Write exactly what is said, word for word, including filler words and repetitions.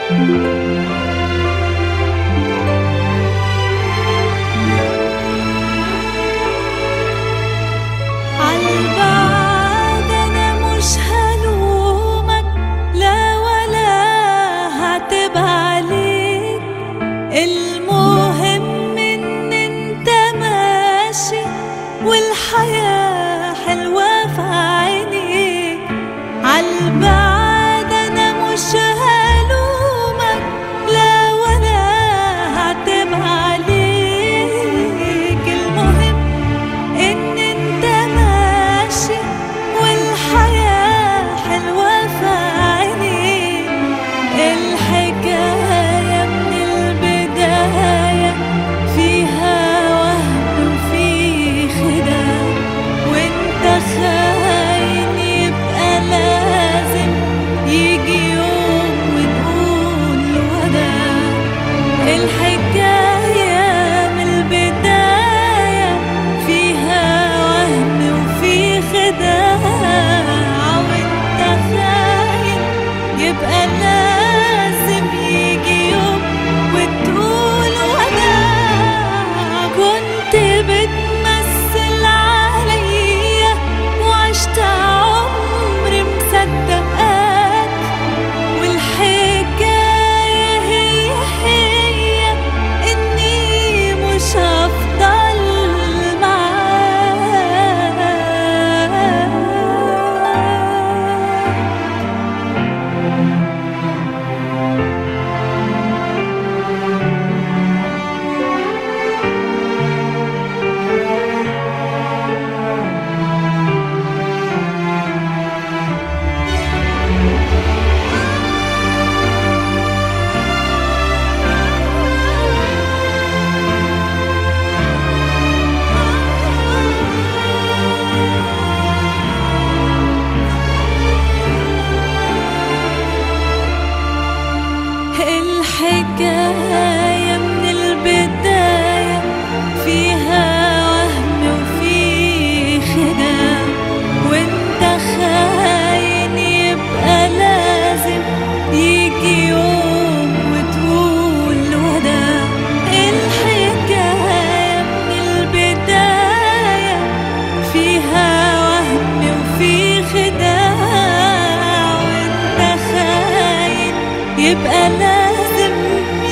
عالبعد أنا مش هلومك، لا ولا هعتب عليك. المهم إن أنت ماشي والحياة حلوة في عينيك. عالبعد أنا مش هلومك، لا ولا هعتب عليك. المهم إن أنت ماشي والحياة حلوة في عينيك. الحكاية من البداية فيها وهم وفي خداع، وانت خاين يبقى لازم يجي يوم وتقول وداع. الحكاية من البداية فيها وهم وفي خداع، وانت خاين يبقى لازم يجي يوم وتقول وداع. كنت بتمثل عليا وعشت عمري مصدقاك، والحكاية هي هي إني مش هفضل معاك. الحكاية من البداية فيها وهم وفي خداع، وانت خاين يبقى لازم يجي يوم وتقول وداع. الحكاية من البداية فيها وهم وفي خداع، وانت خاين يبقى لازم